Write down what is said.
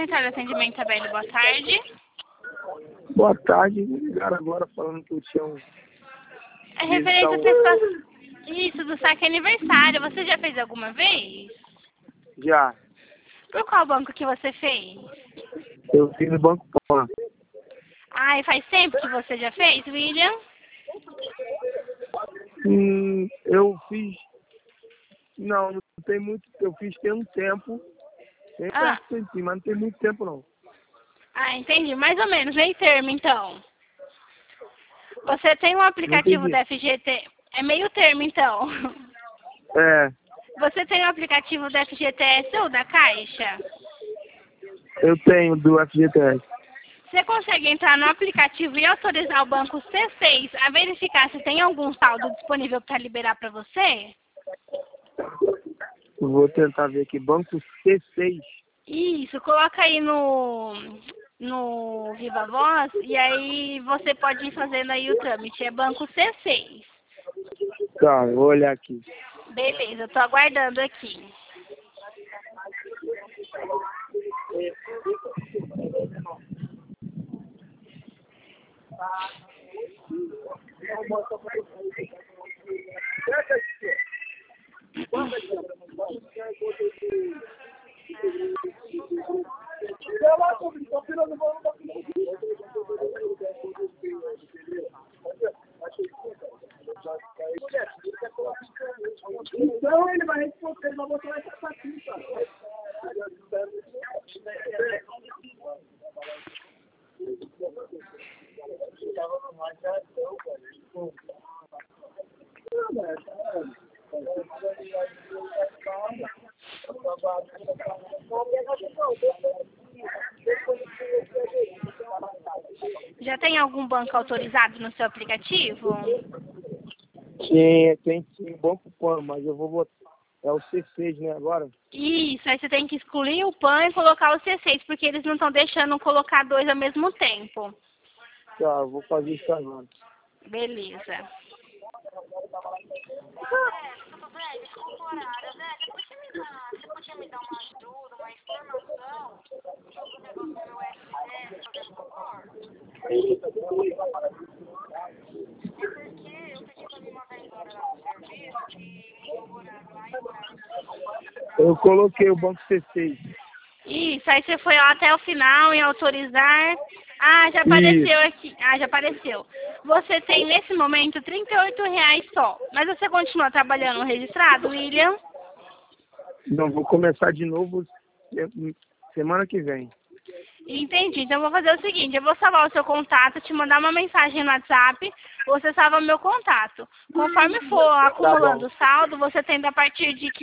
Central de Atendimento Abelho, boa tarde. Boa tarde, me ligaram agora falando que eu tinha um... É referente à situação... Isso, do saque aniversário. Você já fez alguma vez? Já. Por qual banco que você fez? Eu fiz no Banco Pan. Ah, e faz tempo que você já fez, William? Eu fiz... Não tem muito... Eu fiz tem um tempo. Tem perto, sim, mas não tem muito tempo, não. Ah, entendi. Mais ou menos, meio termo, então. Você tem um aplicativo da FGT... É meio termo, então. É. Você tem um aplicativo da FGTS ou da Caixa? Eu tenho do FGTS. Você consegue entrar no aplicativo e autorizar o banco C6 a verificar se tem algum saldo disponível para liberar para você? Vou tentar ver aqui. Banco C6. Isso, coloca aí no Viva Voz e aí você pode ir fazendo aí o trâmite. É banco C6. Tá, vou olhar aqui. Beleza, eu tô aguardando aqui. Então ele vai responder, ele vai botar essa patita. Já tem algum banco autorizado no seu aplicativo? Tem sim, Banco Pan, mas eu vou botar. É o C6, né, agora? Isso, aí você tem que excluir o PAN e colocar o C6, porque eles não estão deixando colocar dois ao mesmo tempo. Tá, eu vou fazer isso agora. Beleza. Tudo bem? Desculpa o horário, né? Você podia me dar uma ajuda, uma informação sobre o negócio do meu FGTS, por favor? É porque eu pedi pra me mandar embora lá do serviço, que meu horário lá em Eu coloquei o Banco C6. Isso, aí você foi lá até o final em autorizar. Ah, já apareceu aqui. Ah, já apareceu. Você tem nesse momento R$38 só. Mas você continua trabalhando registrado, William? Não, vou começar de novo semana que vem. Entendi. Então eu vou fazer o seguinte, eu vou salvar o seu contato, te mandar uma mensagem no WhatsApp, você salva meu contato. Conforme for acumulando o saldo, você tem a partir de